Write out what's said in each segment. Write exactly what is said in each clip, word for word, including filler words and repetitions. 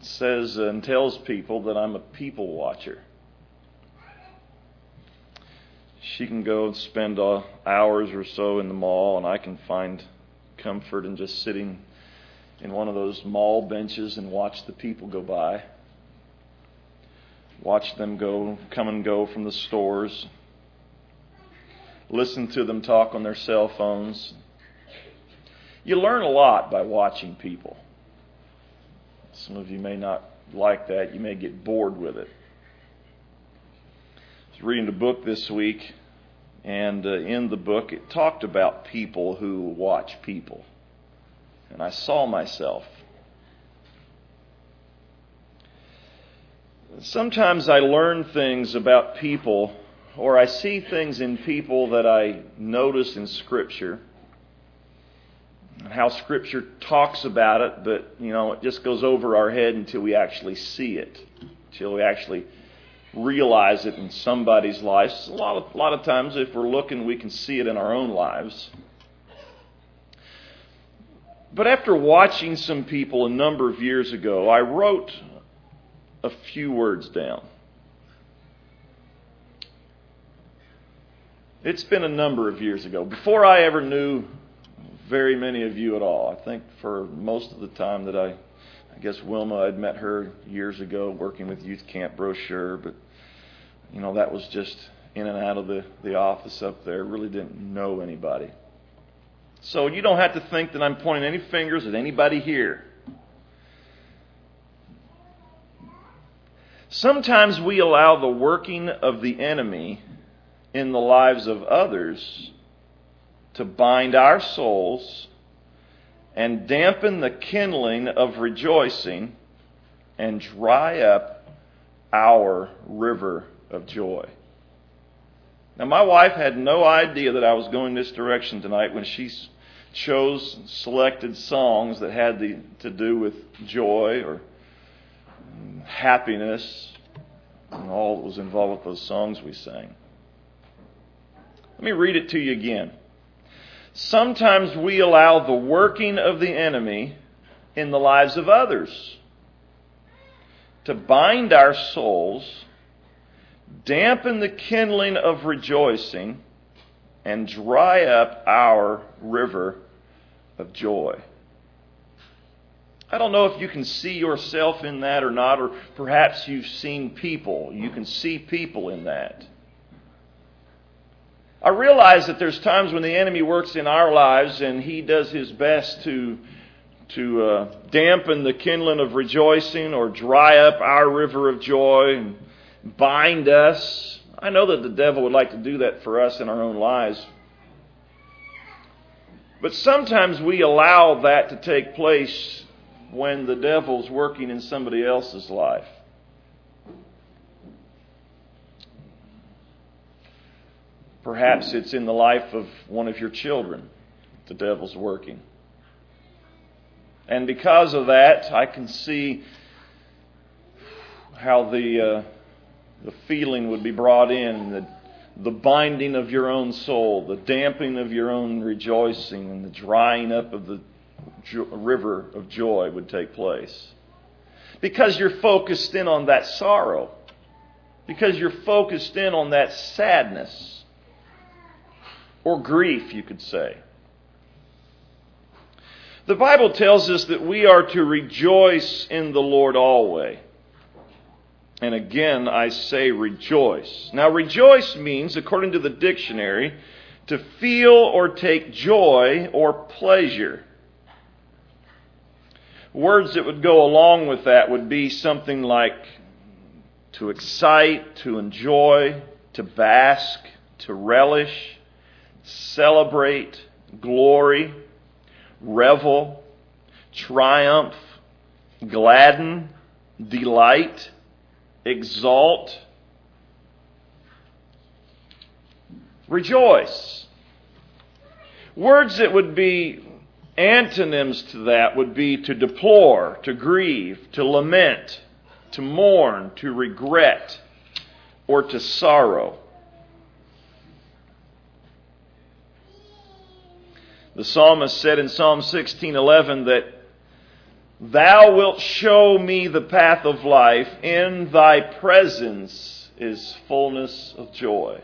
says and tells people that I'm a people watcher. She can go and spend uh, hours or so in the mall, and I can find comfort in just sitting in one of those mall benches and watch the people go by. Watch them go, come and go from the stores. Listen to them talk on their cell phones. You learn a lot by watching people. Some of you may not like that. You may get bored with it. I was reading a book this week, and uh, in the book it talked about people who watch people. And I saw myself. Sometimes I learn things about people, or I see things in people that I notice in Scripture, and how Scripture talks about it, but you know, it just goes over our head until we actually see it, until we actually realize it in somebody's life. A lot of, a lot of times, if we're looking, we can see it in our own lives. But after watching some people a number of years ago, I wrote a few words down. It's been a number of years ago, before I ever knew very many of you at all. I think for most of the time that I, I guess Wilma, I'd met her years ago working with Youth Camp Brochure, but you know, that was just in and out of the, the office up there. Really didn't know anybody. So you don't have to think that I'm pointing any fingers at anybody here. Sometimes we allow the working of the enemy in the lives of others to bind our souls and dampen the kindling of rejoicing and dry up our river of joy. Now, my wife had no idea that I was going this direction tonight when she chose selected songs that had the, to do with joy or happiness and all that was involved with those songs we sang. Let me read it to you again. Sometimes we allow the working of the enemy in the lives of others to bind our souls, dampen the kindling of rejoicing, and dry up our river of joy. I don't know if you can see yourself in that or not, or perhaps you've seen people. You can see people in that. I realize that there's times when the enemy works in our lives and he does his best to, to uh, dampen the kindling of rejoicing or dry up our river of joy and bind us. I know that the devil would like to do that for us in our own lives. But sometimes we allow that to take place when the devil's working in somebody else's life. Perhaps it's in the life of one of your children the devil's working. And because of that, I can see how the uh, the feeling would be brought in, the, the binding of your own soul, the damping of your own rejoicing, and the drying up of the jo- river of joy would take place. Because you're focused in on that sorrow. Because you're focused in on that sadness. Or grief, you could say. The Bible tells us that we are to rejoice in the Lord always. And again, I say rejoice. Now, rejoice means, according to the dictionary, to feel or take joy or pleasure. Words that would go along with that would be something like to excite, to enjoy, to bask, to relish, celebrate, glory, revel, triumph, gladden, delight, exalt, rejoice. Words that would be antonyms to that would be to deplore, to grieve, to lament, to mourn, to regret, or to sorrow. The psalmist said in Psalm sixteen eleven that Thou wilt show me the path of life. In thy presence is fullness of joy.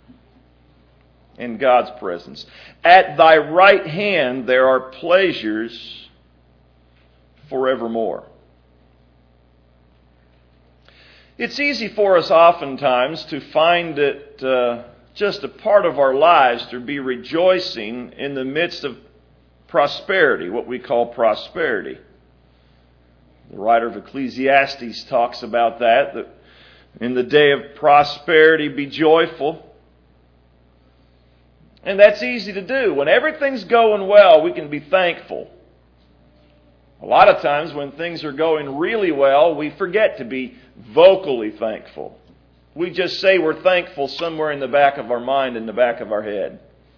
In God's presence. At thy right hand there are pleasures forevermore. It's easy for us oftentimes to find it uh, just a part of our lives to be rejoicing in the midst of prosperity, what we call prosperity. The writer of Ecclesiastes talks about that, that in the day of prosperity be joyful. And that's easy to do. When everything's going well, we can be thankful. A lot of times when things are going really well, we forget to be vocally thankful. We just say we're thankful somewhere in the back of our mind, in the back of our head.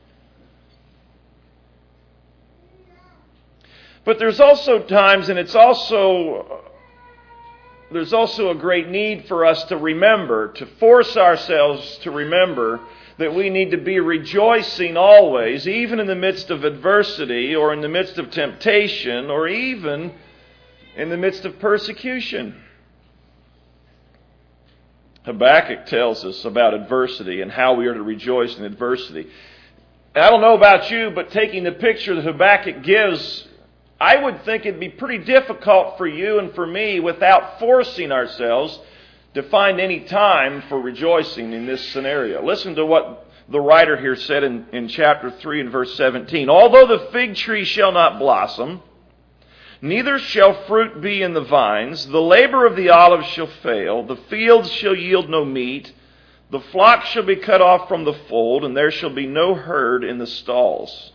But there's also times, and it's also, there's also a great need for us to remember, to force ourselves to remember that we need to be rejoicing always, even in the midst of adversity, or in the midst of temptation, or even in the midst of persecution. Habakkuk tells us about adversity and how we are to rejoice in adversity. I don't know about you, but taking the picture that Habakkuk gives, I would think it'd be pretty difficult for you and for me without forcing ourselves to find any time for rejoicing in this scenario. Listen to what the writer here said in, in chapter three and verse seventeen. Although the fig tree shall not blossom, neither shall fruit be in the vines, the labor of the olive shall fail, the fields shall yield no meat, the flock shall be cut off from the fold, and there shall be no herd in the stalls.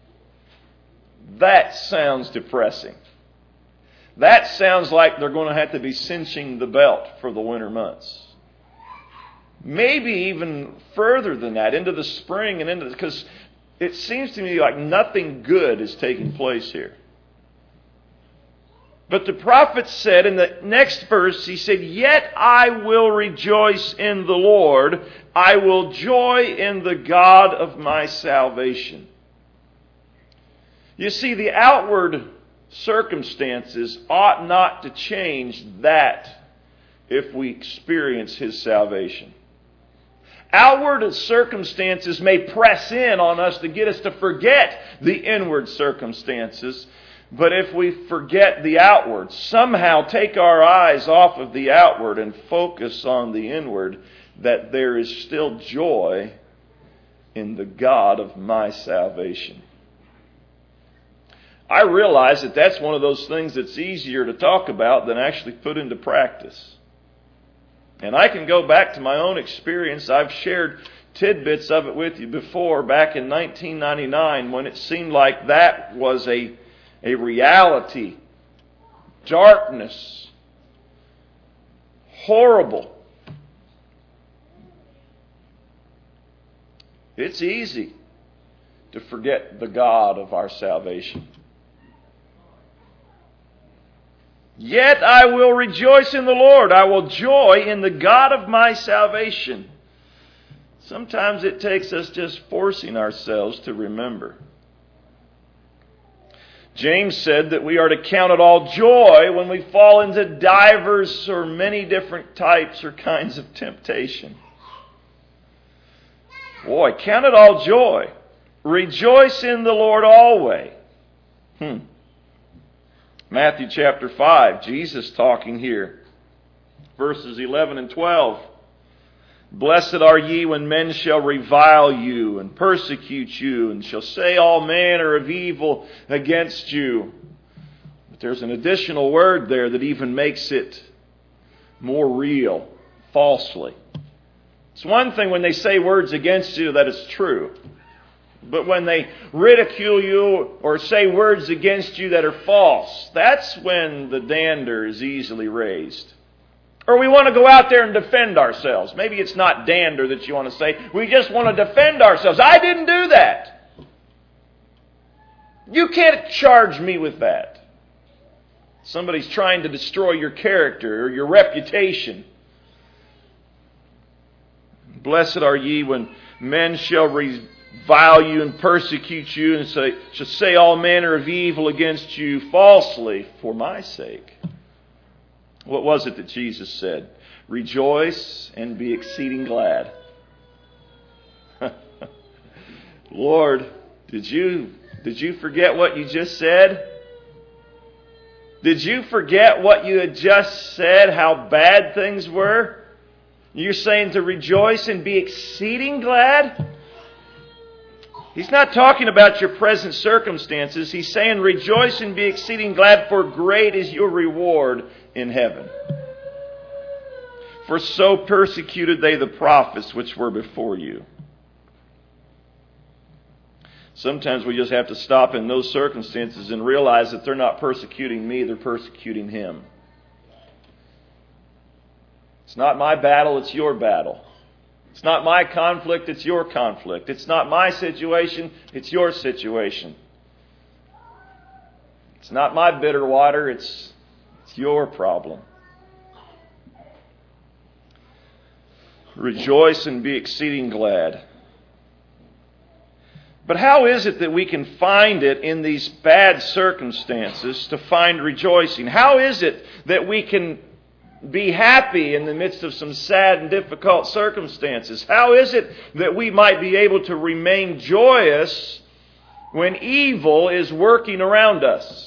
That sounds depressing. That sounds like they're going to have to be cinching the belt for the winter months. Maybe even further than that, into the spring and into, because it seems to me like nothing good is taking place here. But the prophet said in the next verse, he said, "Yet I will rejoice in the Lord. I will joy in the God of my salvation." You see, the outward circumstances ought not to change that if we experience His salvation. Outward circumstances may press in on us to get us to forget the inward circumstances, but if we forget the outward, somehow take our eyes off of the outward and focus on the inward, that there is still joy in the God of my salvation. I realize that that's one of those things that's easier to talk about than actually put into practice. And I can go back to my own experience. I've shared tidbits of it with you before, back in nineteen ninety-nine, when it seemed like that was a, a reality. Darkness. Horrible. It's easy to forget the God of our salvation. Yet I will rejoice in the Lord. I will joy in the God of my salvation. Sometimes it takes us just forcing ourselves to remember. James said that we are to count it all joy when we fall into divers or many different types or kinds of temptation. Boy, count it all joy. Rejoice in the Lord always. Hmm. Matthew chapter five, Jesus talking here. Verses eleven and twelve. Blessed are ye when men shall revile you and persecute you and shall say all manner of evil against you. But there's an additional word there that even makes it more real. Falsely. It's one thing when they say words against you that is true. But when they ridicule you or say words against you that are false, that's when the dander is easily raised. Or we want to go out there and defend ourselves. Maybe it's not dander that you want to say. We just want to defend ourselves. I didn't do that. You can't charge me with that. Somebody's trying to destroy your character or your reputation. Blessed are ye when men shall re- vile you and persecute you and say, shall say all manner of evil against you falsely for my sake. What was it that Jesus said? Rejoice and be exceeding glad. Lord, did you, did you forget what you just said? Did you forget what you had just said, how bad things were? You're saying to rejoice and be exceeding glad? He's not talking about your present circumstances. He's saying rejoice and be exceeding glad, for great is your reward in heaven. For so persecuted they the prophets which were before you. Sometimes we just have to stop in those circumstances and realize that they're not persecuting me, they're persecuting Him. It's not my battle, it's your battle. It's not my conflict, it's your conflict. It's not my situation, it's your situation. It's not my bitter water, it's, it's your problem. Rejoice and be exceeding glad. But how is it that we can find it in these bad circumstances to find rejoicing? How is it that we can be happy in the midst of some sad and difficult circumstances? How is it that we might be able to remain joyous when evil is working around us?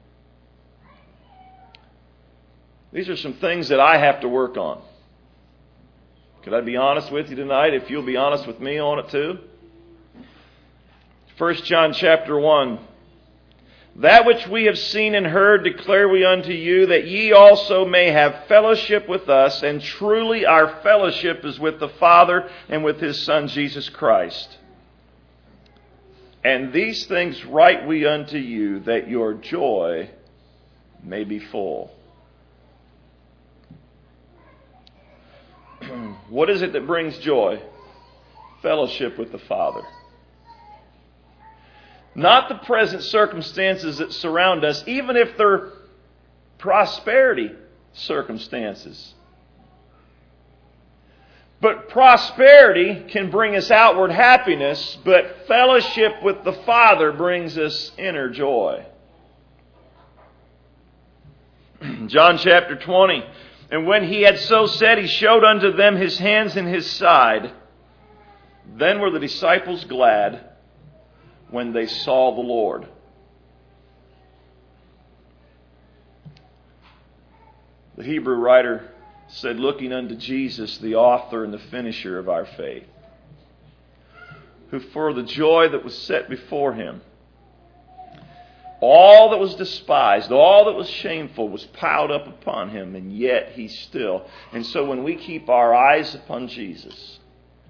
These are some things that I have to work on. Could I be honest with you tonight? If you'll be honest with me on it too. First John chapter one. That which we have seen and heard declare we unto you, that ye also may have fellowship with us. And truly our fellowship is with the Father and with His Son Jesus Christ. And these things write we unto you, that your joy may be full. What is it that brings joy? Fellowship with the Father. Not the present circumstances that surround us, even if they're prosperity circumstances. But prosperity can bring us outward happiness, but fellowship with the Father brings us inner joy. John chapter twenty. And when he had so said, he showed unto them his hands and his side. Then were the disciples glad when they saw the Lord. The Hebrew writer said, looking unto Jesus, the author and the finisher of our faith, who for the joy that was set before him, all that was despised, all that was shameful was piled up upon him, and yet he still. And so when we keep our eyes upon Jesus,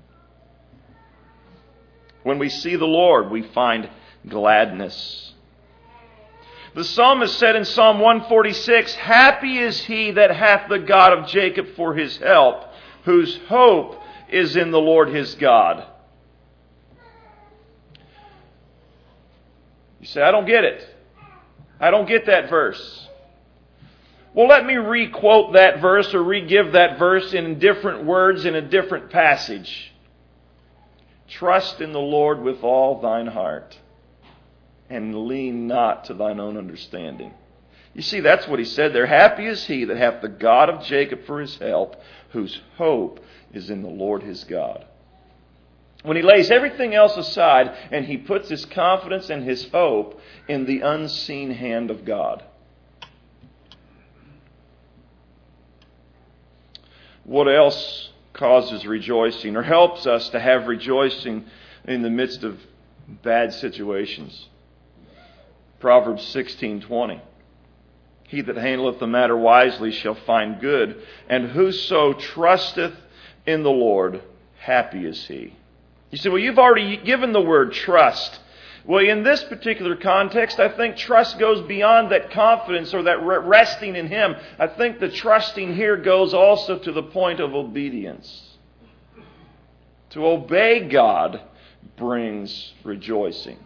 when we see the Lord, we find gladness. The psalmist said in Psalm one forty-six, happy is he that hath the God of Jacob for his help, whose hope is in the Lord his God. You say, I don't get it. I don't get that verse. Well, let me re-quote that verse or re-give that verse in different words in a different passage. Trust in the Lord with all thine heart, and lean not to thine own understanding. You see, that's what he said there. Happy is he that hath the God of Jacob for his help, whose hope is in the Lord his God. When he lays everything else aside and he puts his confidence and his hope in the unseen hand of God. What else causes rejoicing or helps us to have rejoicing in the midst of bad situations? Proverbs sixteen twenty. He that handleth the matter wisely shall find good, and whoso trusteth in the Lord, happy is he. You say, well, you've already given the word trust. Well, in this particular context, I think trust goes beyond that confidence or that resting in Him. I think the trusting here goes also to the point of obedience. To obey God brings rejoicing.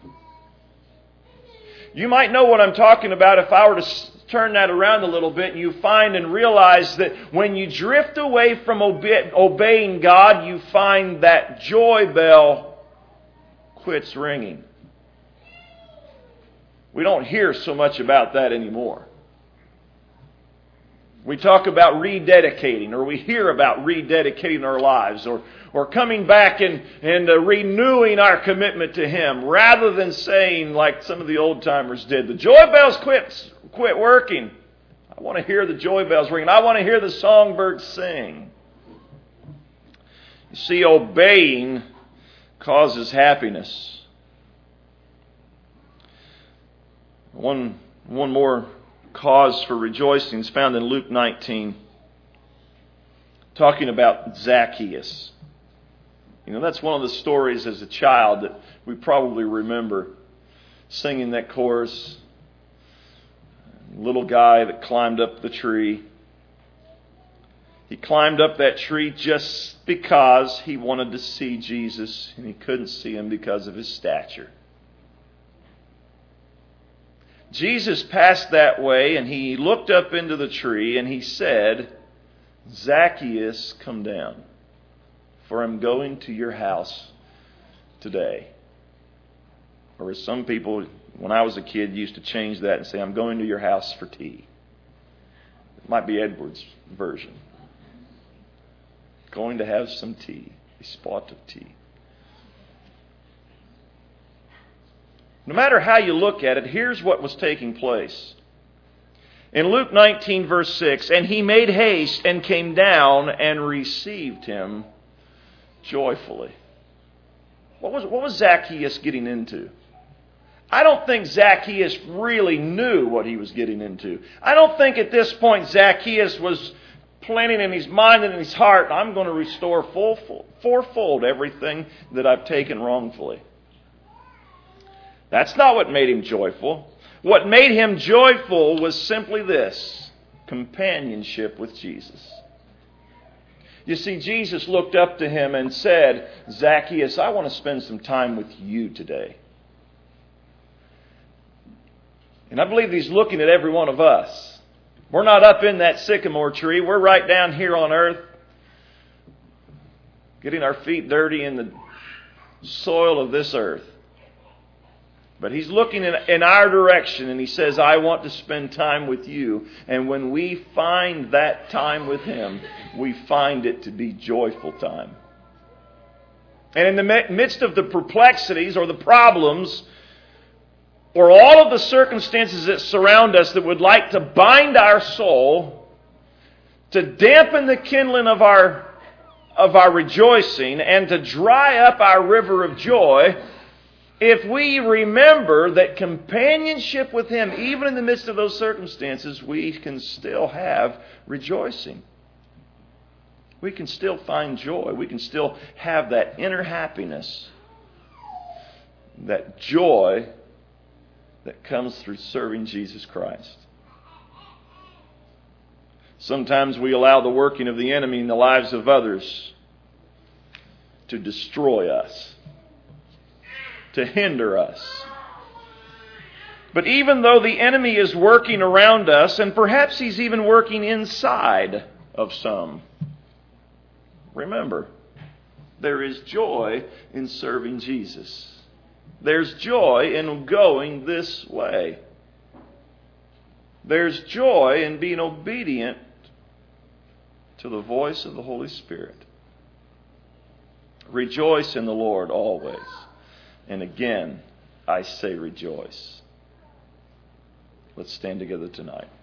You might know what I'm talking about if I were to turn that around a little bit and you find and realize that when you drift away from obe- obeying God, you find that joy bell quits ringing. We don't hear so much about that anymore. We talk about rededicating, or we hear about rededicating our lives, or, or coming back and, and uh, renewing our commitment to Him, rather than saying, like some of the old timers did, the joy bells quit, quit working. I want to hear the joy bells ringing. I want to hear the songbirds sing. You see, obeying causes happiness. One, one more cause for rejoicing is found in Luke nineteen, talking about Zacchaeus. You know, that's one of the stories as a child that we probably remember, singing that chorus. Little guy that climbed up the tree. He climbed up that tree just because he wanted to see Jesus, and he couldn't see Him because of his stature. Jesus passed that way, and He looked up into the tree, and He said, Zacchaeus, come down, for I'm going to your house today. Or as some people, when I was a kid, used to change that and say, I'm going to your house for tea. It might be Edward's version. Going to have some tea, a spot of tea. No matter how you look at it, here's what was taking place. In Luke nineteen, verse six, and he made haste and came down and received him joyfully. What was, what was Zacchaeus getting into? I don't think Zacchaeus really knew what he was getting into. I don't think at this point Zacchaeus was planning in his mind and in his heart, I'm going to restore full, full, fourfold everything that I've taken wrongfully. That's not what made him joyful. What made him joyful was simply this: companionship with Jesus. You see, Jesus looked up to him and said, Zacchaeus, I want to spend some time with you today. And I believe He's looking at every one of us. We're not up in that sycamore tree. We're right down here on earth, getting our feet dirty in the soil of this earth. But He's looking in, in our direction, and He says, I want to spend time with you. And when we find that time with Him, we find it to be joyful time. And in the midst of the perplexities or the problems, or all of the circumstances that surround us that would like to bind our soul, to dampen the kindling of our, of our rejoicing, and to dry up our river of joy, if we remember that companionship with Him, even in the midst of those circumstances, we can still have rejoicing. We can still find joy. We can still have that inner happiness, that joy that comes through serving Jesus Christ. Sometimes we allow the working of the enemy in the lives of others to destroy us, to hinder us. But even though the enemy is working around us, and perhaps he's even working inside of some, remember, there is joy in serving Jesus. There's joy in going this way. There's joy in being obedient to the voice of the Holy Spirit. Rejoice in the Lord always. And again, I say rejoice. Let's stand together tonight.